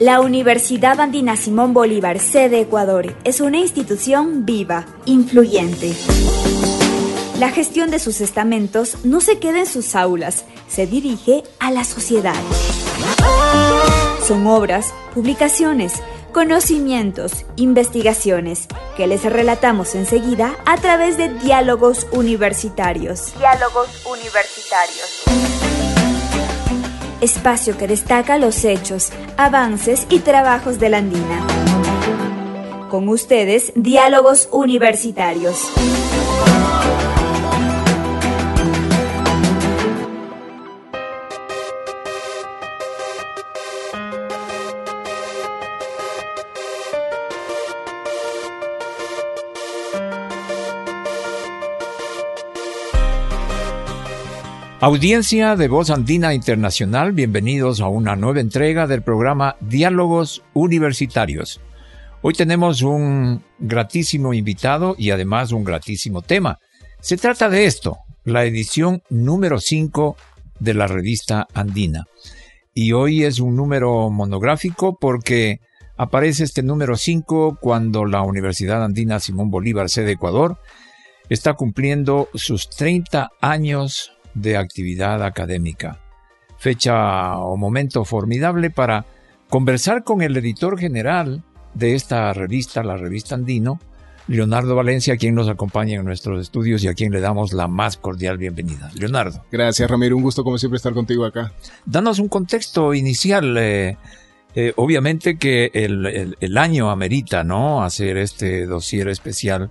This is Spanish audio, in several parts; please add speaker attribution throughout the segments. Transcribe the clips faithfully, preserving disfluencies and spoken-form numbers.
Speaker 1: La Universidad Andina Simón Bolívar, sede Ecuador, es una institución viva, influyente. La gestión de sus estamentos no se queda en sus aulas, se dirige a la sociedad. Son obras, publicaciones, conocimientos, investigaciones, que les relatamos enseguida a través de Diálogos Universitarios. Diálogos Universitarios. Espacio que destaca los hechos, avances y trabajos de la Andina. Con ustedes, Diálogos Universitarios.
Speaker 2: Audiencia de Voz Andina Internacional, bienvenidos a una nueva entrega del programa Diálogos Universitarios. Hoy tenemos un gratísimo invitado y además un gratísimo tema. Se trata de esto, la edición número cinco de la revista Andina. Y hoy es un número monográfico porque aparece este número cinco cuando la Universidad Andina Simón Bolívar, sede Ecuador, está cumpliendo sus treinta años de actividad académica. Fecha o momento formidable para conversar con el editor general de esta revista, la revista Andino, Leonardo Valencia, a quien nos acompaña en nuestros estudios y a quien le damos la más cordial bienvenida. Leonardo.
Speaker 3: Gracias, Ramiro. Un gusto como siempre estar contigo acá.
Speaker 2: Danos un contexto inicial. Eh, eh, obviamente que el, el, el año amerita, ¿no?, hacer este dossier especial,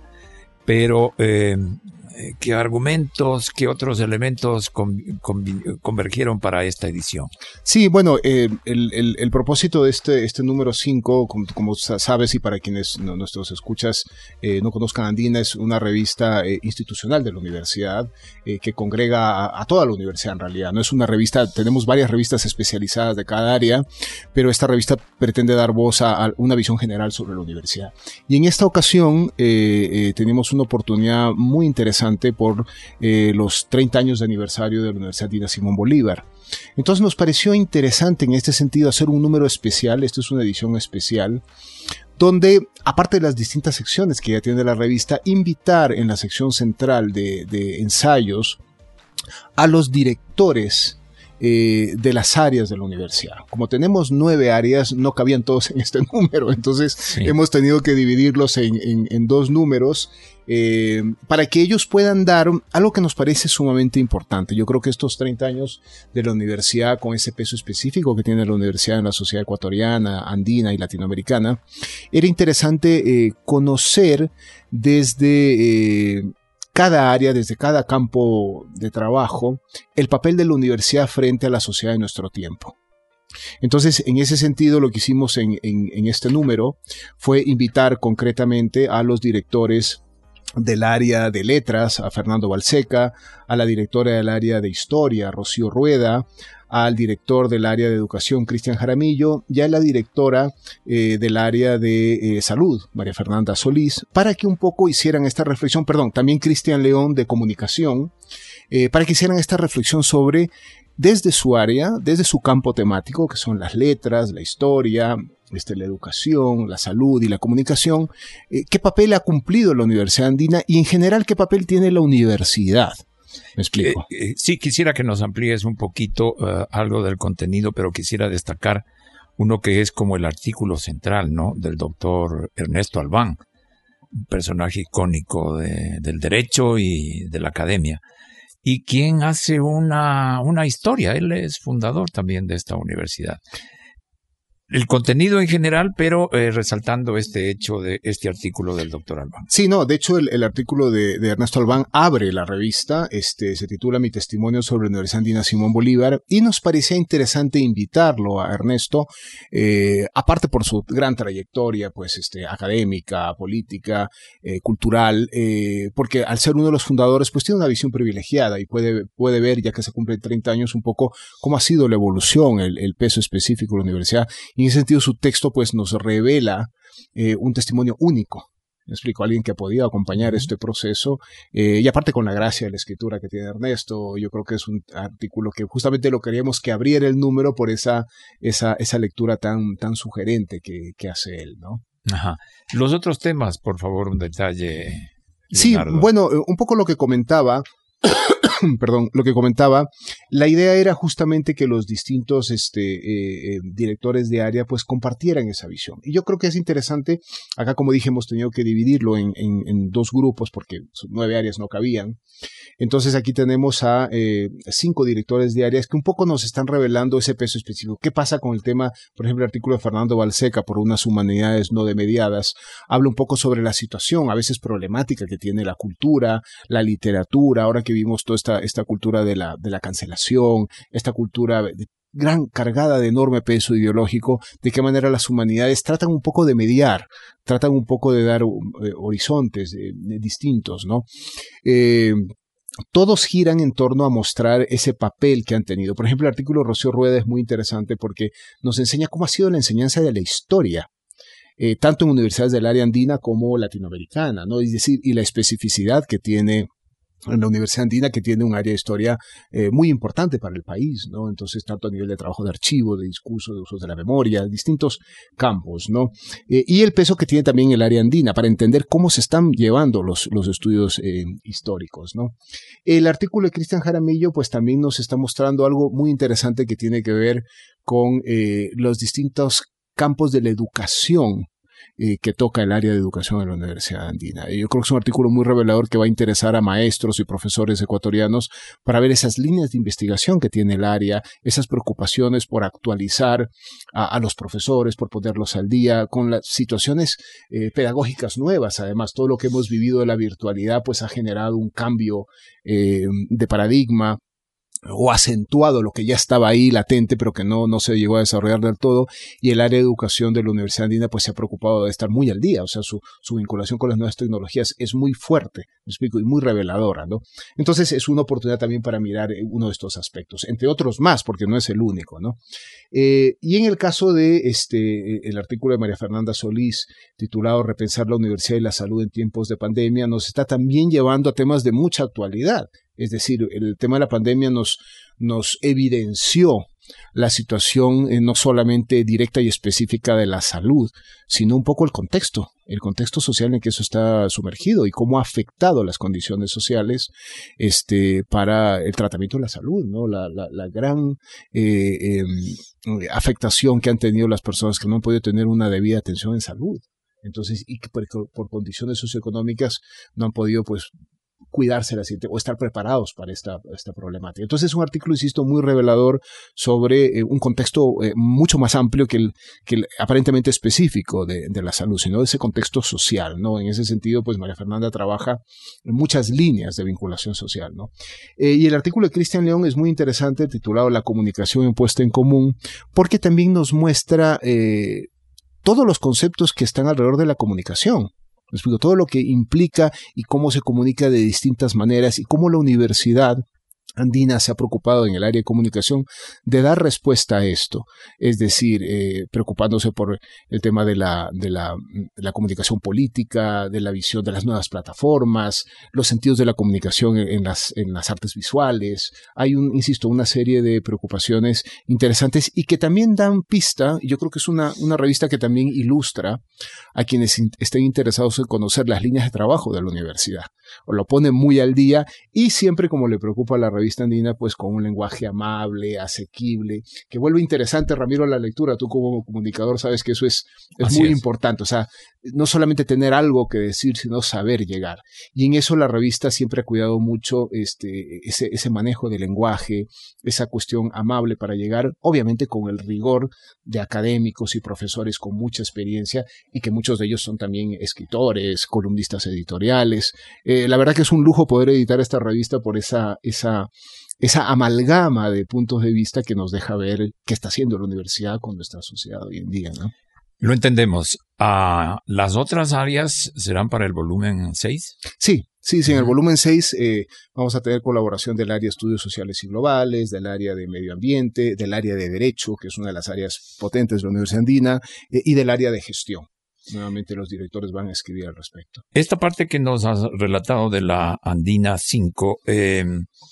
Speaker 2: pero eh, ¿qué argumentos, qué otros elementos con, con, convergieron para esta edición?
Speaker 3: Sí, bueno, eh, el, el, el propósito de este, este número cinco, como, como sabes y para quienes no, nuestros escuchas eh, no conozcan Andina, es una revista eh, institucional de la universidad eh, que congrega a, a toda la universidad en realidad. No es una revista, tenemos varias revistas especializadas de cada área, pero esta revista pretende dar voz a, a una visión general sobre la universidad. Y en esta ocasión eh, eh, tenemos una oportunidad muy interesante por eh, los treinta años de aniversario de la Universidad Andina Simón Bolívar. Entonces nos pareció interesante en este sentido hacer un número especial, esta es una edición especial, donde aparte de las distintas secciones que ya tiene la revista, invitar en la sección central de, de ensayos a los directores Eh, de las áreas de la universidad. Como tenemos nueve áreas, no cabían todos en este número, entonces sí, hemos tenido que dividirlos en, en, en dos números eh, para que ellos puedan dar algo que nos parece sumamente importante. Yo creo que estos treinta años de la universidad, con ese peso específico que tiene la universidad en la sociedad ecuatoriana, andina y latinoamericana, era interesante eh, conocer desde Eh, cada área, desde cada campo de trabajo, el papel de la universidad frente a la sociedad de nuestro tiempo. Entonces, en ese sentido, lo que hicimos en, en, en este número fue invitar concretamente a los directores del área de letras, a Fernando Balseca, a la directora del área de historia, Rocío Rueda, al director del área de educación, Cristian Jaramillo, y a la directora eh, del área de eh, salud, María Fernanda Solís, para que un poco hicieran esta reflexión, perdón, también Cristian León de comunicación, eh, para que hicieran esta reflexión sobre, desde su área, desde su campo temático, que son las letras, la historia, este, la educación, la salud y la comunicación, eh, qué papel ha cumplido la Universidad Andina y en general qué papel tiene la universidad. ¿Me explico?
Speaker 2: Eh, eh, sí, quisiera que nos amplíes un poquito uh, algo del contenido, pero quisiera destacar uno que es como el artículo central, ¿no?, del doctor Ernesto Albán, un personaje icónico de, del derecho y de la academia, y quien hace una, una historia. Él es fundador también de esta universidad. El contenido en general, pero eh, resaltando este hecho de este artículo del doctor Albán.
Speaker 3: Sí, no, de hecho el, el artículo de, de Ernesto Albán abre la revista, este, se titula Mi testimonio sobre la Universidad Andina Simón Bolívar, y nos parecía interesante invitarlo a Ernesto, eh, aparte por su gran trayectoria, pues, este, académica, política, eh, cultural, eh, porque al ser uno de los fundadores, pues tiene una visión privilegiada y puede, puede ver, ya que se cumplen treinta años, un poco cómo ha sido la evolución, el, el peso específico de la universidad. Y en ese sentido su texto pues nos revela eh, un testimonio único Me explico, alguien que ha podido acompañar este proceso, eh, y aparte con la gracia de la escritura que tiene Ernesto, yo creo que es un artículo que justamente lo queríamos que abriera el número por esa, esa, esa lectura tan, tan sugerente que, que hace él, ¿no?
Speaker 2: Ajá. Los otros temas, por favor, un detalle.
Speaker 3: Leonardo. Sí, bueno, un poco lo que comentaba, perdón, lo que comentaba, la idea era justamente que los distintos este, eh, eh, directores de área pues compartieran esa visión. Y yo creo que es interesante, acá como dije hemos tenido que dividirlo en, en, en dos grupos porque nueve áreas no cabían. Entonces aquí tenemos a eh, cinco directores de áreas que un poco nos están revelando ese peso específico. ¿Qué pasa con el tema? Por ejemplo, el artículo de Fernando Balseca por unas humanidades no demediadas habla un poco sobre la situación a veces problemática que tiene la cultura, la literatura, ahora que vimos toda esta, esta cultura de la, de la cancelación, esta cultura de gran cargada de enorme peso ideológico, de qué manera las humanidades tratan un poco de mediar, tratan un poco de dar eh, horizontes eh, distintos, ¿no? Eh, Todos giran en torno a mostrar ese papel que han tenido. Por ejemplo, el artículo de Rocío Rueda es muy interesante porque nos enseña cómo ha sido la enseñanza de la historia, eh, tanto en universidades del área andina como latinoamericana, ¿no? Es decir, y la especificidad que tiene en la Universidad Andina, que tiene un área de historia eh, muy importante para el país, ¿no? Entonces, tanto a nivel de trabajo de archivo, de discurso, de usos de la memoria, distintos campos, ¿no? Eh, y el peso que tiene también el área andina para entender cómo se están llevando los, los estudios eh, históricos, ¿no? El artículo de Cristian Jaramillo, pues también nos está mostrando algo muy interesante que tiene que ver con eh, los distintos campos de la educación Eh, que toca el área de educación de la Universidad Andina. Yo creo que es un artículo muy revelador que va a interesar a maestros y profesores ecuatorianos para ver esas líneas de investigación que tiene el área, esas preocupaciones por actualizar a, a los profesores, por ponerlos al día, con las situaciones eh, pedagógicas nuevas. Además, todo lo que hemos vivido de la virtualidad pues ha generado un cambio eh, de paradigma, o acentuado lo que ya estaba ahí latente, pero que no, no se llegó a desarrollar del todo, y el área de educación de la Universidad Andina pues se ha preocupado de estar muy al día, o sea, su, su vinculación con las nuevas tecnologías es muy fuerte, me explico, y muy reveladora, ¿no? Entonces es una oportunidad también para mirar uno de estos aspectos, entre otros más, porque no es el único, ¿no? Eh, y en el caso de este, el artículo de María Fernanda Solís, titulado Repensar la Universidad y la Salud en tiempos de pandemia, nos está también llevando a temas de mucha actualidad. Es decir, el tema de la pandemia nos, nos evidenció la situación eh, no solamente directa y específica de la salud, sino un poco el contexto, el contexto social en que eso está sumergido y cómo ha afectado las condiciones sociales este, para el tratamiento de la salud, ¿no? La, la, la gran eh, eh, afectación que han tenido las personas que no han podido tener una debida atención en salud. Entonces, y que por, por condiciones socioeconómicas no han podido, pues, cuidarse la o estar preparados para esta, esta problemática. Entonces es un artículo, insisto, muy revelador sobre eh, un contexto eh, mucho más amplio que el, que el aparentemente específico de, de la salud, sino de ese contexto social, ¿no? En ese sentido, pues María Fernanda trabaja en muchas líneas de vinculación social, ¿no? Eh, y el artículo de Cristian León es muy interesante, titulado La comunicación en puesta en común, porque también nos muestra eh, todos los conceptos que están alrededor de la comunicación. Me explico, todo lo que implica y cómo se comunica de distintas maneras y cómo la universidad andina se ha preocupado en el área de comunicación de dar respuesta a esto, es decir, eh, preocupándose por el tema de la, de, la, de la comunicación política, de la visión de las nuevas plataformas, los sentidos de la comunicación en, en, las, en las artes visuales. Hay, un, insisto, una serie de preocupaciones interesantes y que también dan pista, y yo creo que es una, una revista que también ilustra a quienes in, estén interesados en conocer las líneas de trabajo de la universidad, o lo pone muy al día y siempre como le preocupa a la revista andina, pues con un lenguaje amable, asequible, que vuelve interesante, Ramiro, la lectura. Tú como comunicador sabes que eso es, es muy es. importante, o sea, no solamente tener algo que decir, sino saber llegar. Y en eso la revista siempre ha cuidado mucho este, ese, ese manejo del lenguaje, esa cuestión amable para llegar, obviamente con el rigor de académicos y profesores con mucha experiencia y que muchos de ellos son también escritores, columnistas editoriales. Eh, la verdad que es un lujo poder editar esta revista por esa, esa, esa amalgama de puntos de vista que nos deja ver qué está haciendo la universidad con nuestra sociedad hoy en día, ¿no?
Speaker 2: Lo entendemos. Uh, ¿Las otras áreas serán para el volumen seis?
Speaker 3: Sí, sí, sí. En el volumen seis eh, vamos a tener colaboración del área de estudios sociales y globales, del área de medio ambiente, del área de derecho, que es una de las áreas potentes de la Universidad Andina, eh, y del área de gestión. Nuevamente los directores van a escribir al respecto.
Speaker 2: Esta parte que nos has relatado de la Andina cinco, eh,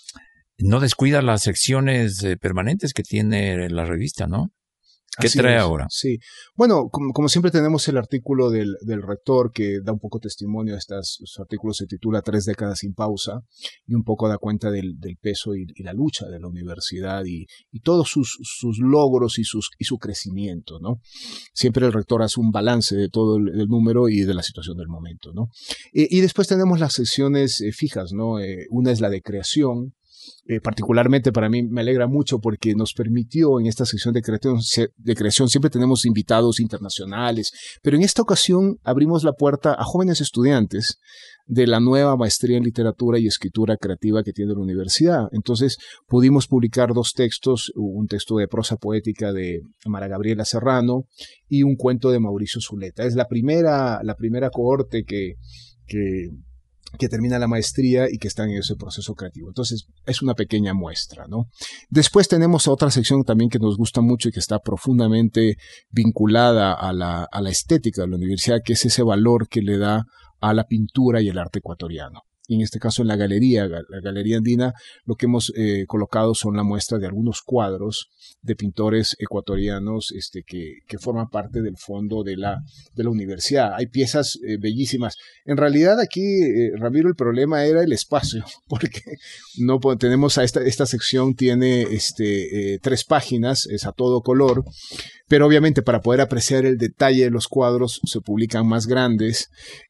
Speaker 2: no descuida las secciones eh, permanentes que tiene la revista, ¿no? ¿Qué
Speaker 3: Así
Speaker 2: trae
Speaker 3: es,
Speaker 2: ahora?
Speaker 3: Sí. Bueno, como, como siempre tenemos el artículo del, del rector que da un poco testimonio. Estas, su artículo se titula Tres décadas sin pausa y un poco da cuenta del, del peso y, y la lucha de la universidad y, y todos sus, sus logros y, sus, y su crecimiento, ¿no? Siempre el rector hace un balance de todo el, el número y de la situación del momento, ¿no? Eh, y después tenemos las secciones eh, fijas, ¿no? Eh, una es la de creación. Eh, particularmente para mí me alegra mucho porque nos permitió en esta sección de creación, de creación, siempre tenemos invitados internacionales, pero en esta ocasión abrimos la puerta a jóvenes estudiantes de la nueva maestría en literatura y escritura creativa que tiene la universidad. Entonces pudimos publicar dos textos, un texto de prosa poética de Mara Gabriela Serrano y un cuento de Mauricio Zuleta. Es la primera, la primera cohorte que, que que termina la maestría y que están en ese proceso creativo. Entonces, es una pequeña muestra, ¿no? Después tenemos otra sección también que nos gusta mucho y que está profundamente vinculada a la, a la estética de la universidad, que es ese valor que le da a la pintura y el arte ecuatoriano. Y en este caso en la galería, la Galería Andina, lo que hemos eh, colocado son la muestra de algunos cuadros de pintores ecuatorianos este, que, que forman parte del fondo de la, de la universidad. Hay piezas eh, bellísimas. En realidad aquí, eh, Ramiro, el problema era el espacio, porque no tenemos a esta, esta sección tiene este, eh, tres páginas, es a todo color, pero obviamente para poder apreciar el detalle de los cuadros se publican más grandes.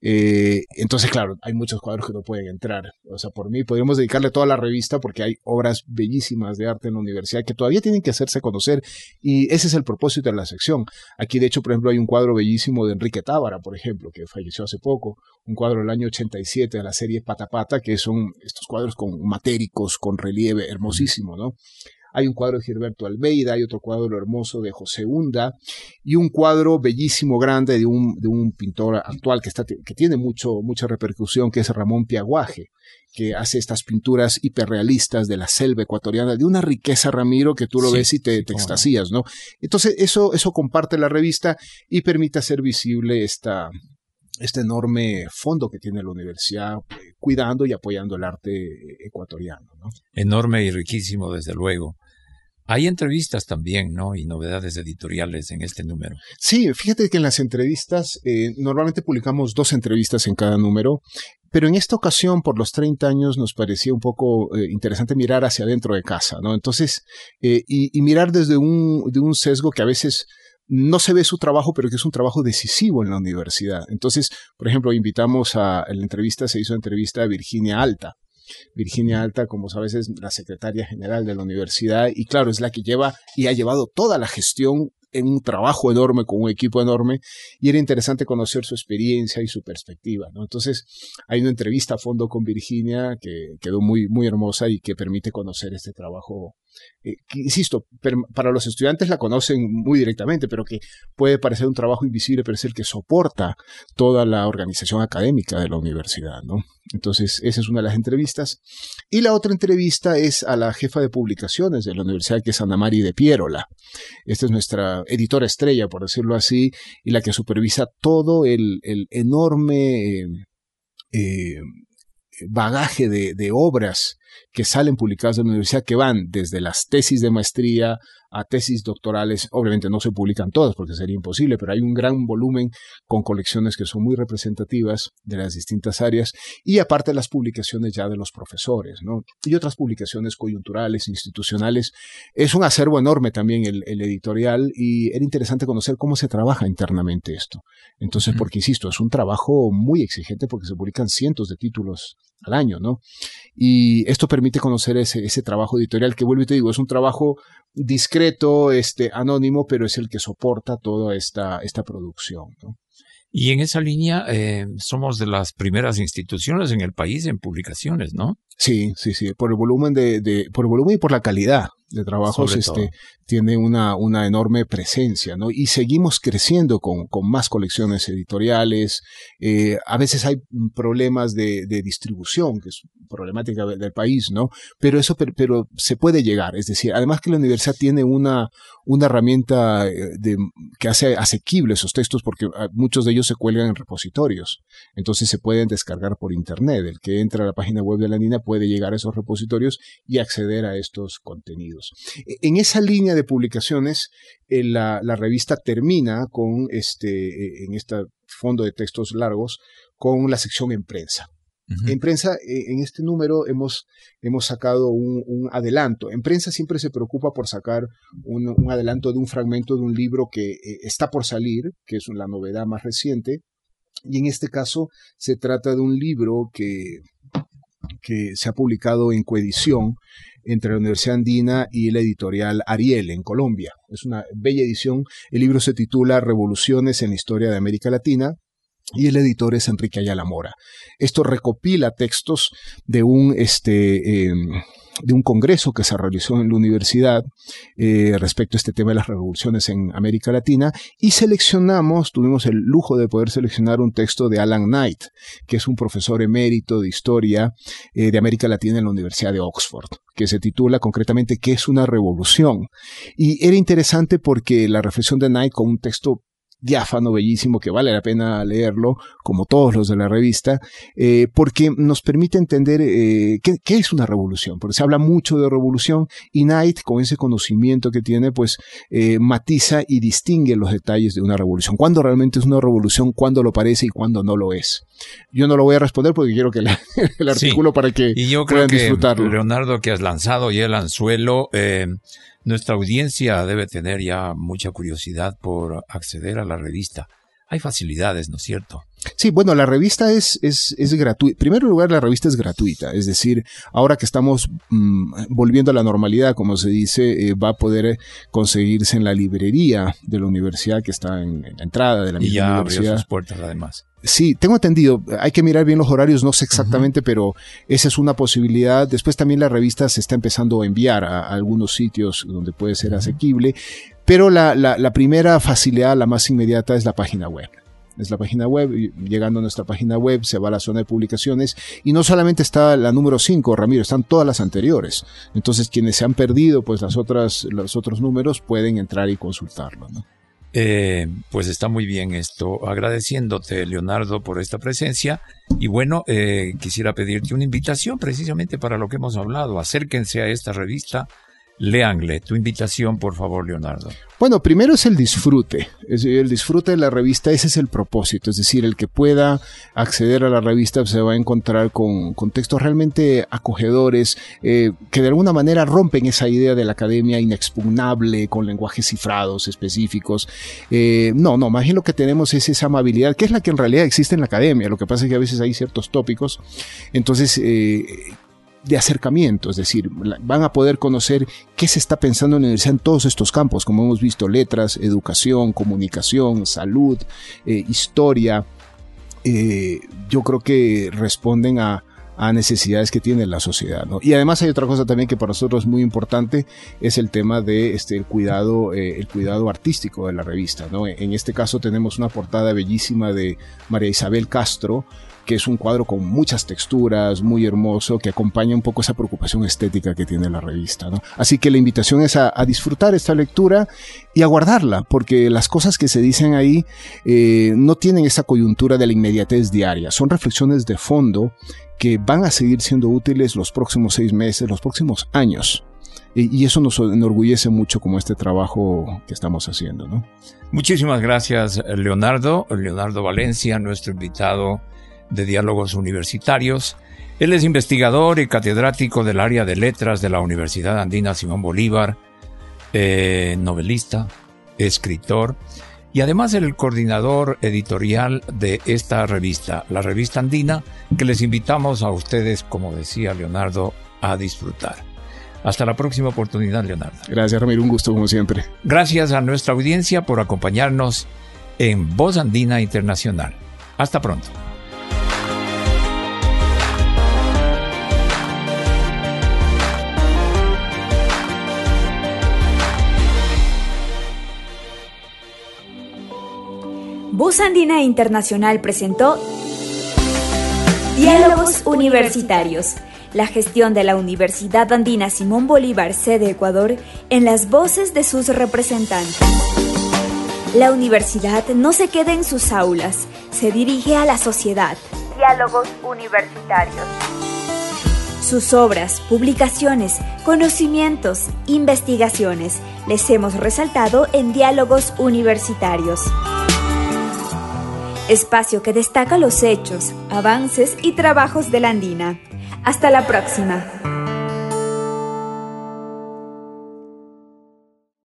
Speaker 3: Eh, entonces, claro, hay muchos cuadros que no pueden entrar. O sea, por mí podríamos dedicarle toda la revista porque hay obras bellísimas de arte en la universidad que todavía tienen que hacerse conocer y ese es el propósito de la sección. Aquí, de hecho, por ejemplo, hay un cuadro bellísimo de Enrique Tábara, por ejemplo, que falleció hace poco. Un cuadro del año ochenta y siete de la serie Pata Pata, que son estos cuadros con matéricos, con relieve, hermosísimo, ¿no? Hay un cuadro de Gilberto Almeida, hay otro cuadro hermoso de José Hunda y un cuadro bellísimo, grande de un, de un pintor actual que, está, que tiene mucho, mucha repercusión, que es Ramón Piaguaje, que hace estas pinturas hiperrealistas de la selva ecuatoriana, de una riqueza, Ramiro, que tú lo sí, ves y te, sí, te extasías, ¿no? Entonces, eso, eso comparte la revista y permite hacer visible esta... este enorme fondo que tiene la universidad eh, cuidando y apoyando el arte ecuatoriano, ¿no?
Speaker 2: Enorme y riquísimo, desde luego. Hay entrevistas también, ¿no? Y novedades editoriales en este número.
Speaker 3: Sí, fíjate que en las entrevistas, eh, normalmente publicamos dos entrevistas en cada número, pero en esta ocasión, por los treinta años, nos parecía un poco eh, interesante mirar hacia adentro de casa, ¿no? Entonces, eh, y, y mirar desde un, de un sesgo que a veces no se ve su trabajo, pero que es un trabajo decisivo en la universidad. Entonces, por ejemplo, invitamos a, en la entrevista, se hizo entrevista a Virginia Alta. Virginia Alta, como sabes, es la secretaria general de la universidad y claro, es la que lleva y ha llevado toda la gestión en un trabajo enorme, con un equipo enorme, y era interesante conocer su experiencia y su perspectiva, ¿no? Entonces, hay una entrevista a fondo con Virginia que quedó muy, muy hermosa y que permite conocer este trabajo. Eh, que, insisto, per, para los estudiantes la conocen muy directamente, pero que puede parecer un trabajo invisible, pero es el que soporta toda la organización académica de la universidad, ¿no? Entonces, esa es una de las entrevistas. Y la otra entrevista es a la jefa de publicaciones de la universidad, que es Ana Mari de Pierola. Esta es nuestra editora estrella, por decirlo así, y la que supervisa todo el, el enorme eh, eh, bagaje de, de obras que salen publicadas de la universidad, que van desde las tesis de maestría a tesis doctorales. Obviamente no se publican todas porque sería imposible, pero hay un gran volumen con colecciones que son muy representativas de las distintas áreas y aparte las publicaciones ya de los profesores, ¿no? Y otras publicaciones coyunturales, institucionales. Es un acervo enorme también el, el editorial y era interesante conocer cómo se trabaja internamente esto. Entonces, porque insisto, es un trabajo muy exigente porque se publican cientos de títulos al año, ¿no? Y esto permite conocer ese, ese trabajo editorial que, vuelvo y te digo, es un trabajo discreto, este, anónimo, pero es el que soporta toda esta, esta producción, ¿no?
Speaker 2: Y en esa línea eh, somos de las primeras instituciones en el país en publicaciones, ¿no?
Speaker 3: Sí, sí, sí, por el volumen de, de, por el volumen y por la calidad. de trabajos, este, tiene una, una enorme presencia, ¿no? Y seguimos creciendo con, con más colecciones editoriales. Eh, a veces hay problemas de, de distribución, que es problemática del país, ¿no? Pero eso, pero, pero se puede llegar. Es decir, además que la universidad tiene una, una herramienta de, que hace asequibles esos textos, porque muchos de ellos se cuelgan en repositorios. Entonces se pueden descargar por internet. El que entra a la página web de la Andina puede llegar a esos repositorios y acceder a estos contenidos. En esa línea de publicaciones, eh, la, la revista termina con este, en este fondo de textos largos, con la sección en prensa. Uh-huh. En prensa, eh, en este número hemos, hemos sacado un, un adelanto. En prensa siempre se preocupa por sacar un, un adelanto de un fragmento de un libro que eh, está por salir, que es la novedad más reciente. Y en este caso se trata de un libro que, que se ha publicado en coedición entre la Universidad Andina y la editorial Ariel en Colombia. Es una bella edición. El libro se titula Revoluciones en la Historia de América Latina y el editor es Enrique Ayala Mora. Esto recopila textos de un, este, eh, de un congreso que se realizó en la universidad eh, respecto a este tema de las revoluciones en América Latina, y seleccionamos, tuvimos el lujo de poder seleccionar un texto de Alan Knight, que es un profesor emérito de historia eh, de América Latina en la Universidad de Oxford, que se titula concretamente ¿Qué es una revolución? Y era interesante porque la reflexión de Knight, con un texto diáfano, bellísimo, que vale la pena leerlo, como todos los de la revista, eh, porque nos permite entender eh, qué, qué es una revolución, porque se habla mucho de revolución y Knight, con ese conocimiento que tiene, pues eh, matiza y distingue los detalles de una revolución. ¿Cuándo realmente es una revolución? ¿Cuándo lo parece y cuándo no lo es? Yo no lo voy a responder porque quiero que lea el artículo sí, para que
Speaker 2: y yo
Speaker 3: puedan
Speaker 2: creo que,
Speaker 3: disfrutarlo.
Speaker 2: Leonardo, que has lanzado ya el anzuelo, eh, nuestra audiencia debe tener ya mucha curiosidad por acceder a la revista. Hay facilidades, ¿no es cierto?
Speaker 3: Sí, bueno, la revista es, es, es gratuita. En primer lugar, la revista es gratuita. Es decir, ahora que estamos mmm, volviendo a la normalidad, como se dice, eh, va a poder conseguirse en la librería de la universidad, que está en, en la entrada de la misma
Speaker 2: y ya
Speaker 3: universidad.
Speaker 2: Abrió sus puertas, además.
Speaker 3: Sí, tengo entendido. Hay que mirar bien los horarios, no sé exactamente, uh-huh. pero esa es una posibilidad. Después también la revista se está empezando a enviar a, a algunos sitios donde puede ser uh-huh. asequible. Pero la, la, la primera facilidad, la más inmediata, es la página web. Es la página web. Llegando a nuestra página web se va a la zona de publicaciones y no solamente está la número cinco, Ramiro, están todas las anteriores. Entonces quienes se han perdido pues las otras, los otros números pueden entrar y consultarlo, ¿no?
Speaker 2: Eh, pues está muy bien esto. Agradeciéndote, Leonardo, por esta presencia. Y bueno, eh, quisiera pedirte una invitación precisamente para lo que hemos hablado. Acérquense a esta revista. Léanle. Tu invitación, por favor, Leonardo.
Speaker 3: Bueno, primero es el disfrute. Es el disfrute de la revista, ese es el propósito. Es decir, el que pueda acceder a la revista se va a encontrar con, con textos realmente acogedores, eh, que de alguna manera rompen esa idea de la academia inexpugnable, con lenguajes cifrados específicos. Eh, no, no, más bien lo que tenemos es esa amabilidad, que es la que en realidad existe en la academia. Lo que pasa es que a veces hay ciertos tópicos. Entonces, eh, de acercamiento, es decir, van a poder conocer qué se está pensando en la universidad en todos estos campos, como hemos visto, letras, educación, comunicación, salud, eh, historia. Eh, yo creo que responden a, a necesidades que tiene la sociedad, ¿no? Y además hay otra cosa también que para nosotros es muy importante, es el tema de este el cuidado, eh, el cuidado artístico de la revista, ¿no? En este caso tenemos una portada bellísima de María Isabel Castro, que es un cuadro con muchas texturas, muy hermoso, que acompaña un poco esa preocupación estética que tiene la revista, ¿no? Así que la invitación es a, a disfrutar esta lectura y a guardarla, porque las cosas que se dicen ahí eh, no tienen esa coyuntura de la inmediatez diaria, son reflexiones de fondo que van a seguir siendo útiles los próximos seis meses, los próximos años. Y, y eso nos enorgullece mucho como este trabajo que estamos haciendo, ¿no?
Speaker 2: Muchísimas gracias, Leonardo. Leonardo Valencia, nuestro invitado de Diálogos Universitarios. Él es investigador y catedrático del área de letras de la Universidad Andina Simón Bolívar, eh, novelista, escritor y además el coordinador editorial de esta revista, la revista Andina, que les invitamos a ustedes, como decía Leonardo, a disfrutar. Hasta la próxima oportunidad, Leonardo.
Speaker 3: Gracias, Ramiro, un gusto como siempre.
Speaker 2: Gracias a nuestra audiencia por acompañarnos en Voz Andina Internacional. Hasta pronto.
Speaker 1: Voz Andina Internacional presentó Diálogos Universitarios, la gestión de la Universidad Andina Simón Bolívar, sede Ecuador, en las voces de sus representantes. La universidad no se queda en sus aulas, se dirige a la sociedad. Diálogos Universitarios. Sus obras, publicaciones, conocimientos, investigaciones, les hemos resaltado en Diálogos Universitarios. Espacio que destaca los hechos, avances y trabajos de la Andina. Hasta la próxima.